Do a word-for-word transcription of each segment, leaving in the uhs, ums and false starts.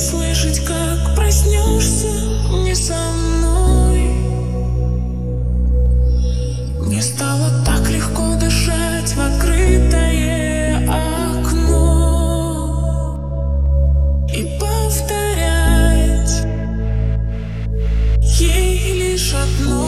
слышать, как проснешься не со мной. Мне стало так легко дышать в открытое окно и повторять ей лишь одно.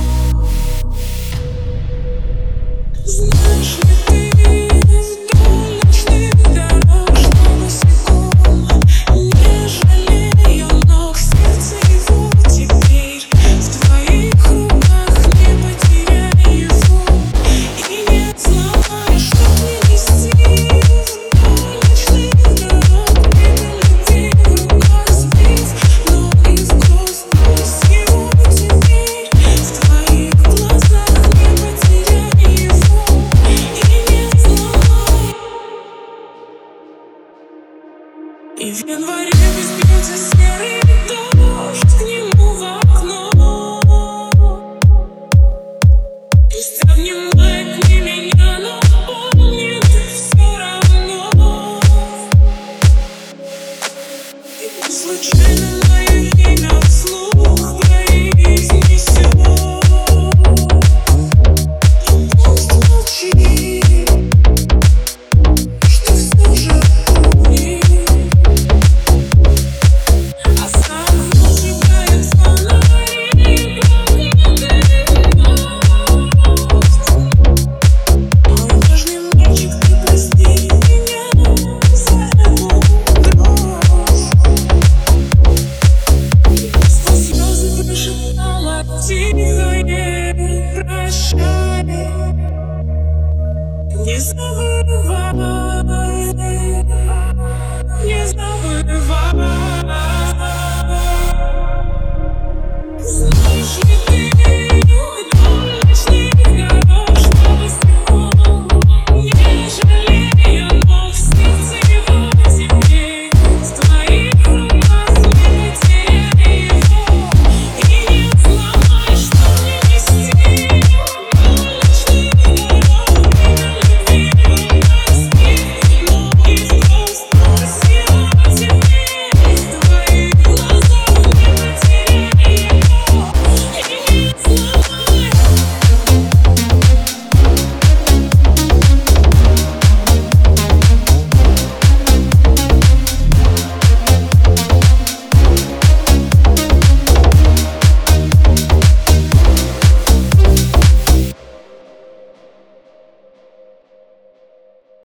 Знаешь ли ты, вдоль ночных дорог, что босиком, не жалею ног, сердце его теперь в твоих руках, не потеряй его и не сломай, чтоб не нести. Вдоль ночных дорог, битым людей в руках сбив, но и в космос его теперь в твоих глазах, не потеряй его. И в январе безбился серый дождь к нему в окно. Пусть обнимает не меня, но помнит все равно. И пусть случайно мое имя вслух произнесет, и пусть молчит, что все же помнит. Тихое прощай, не забывай.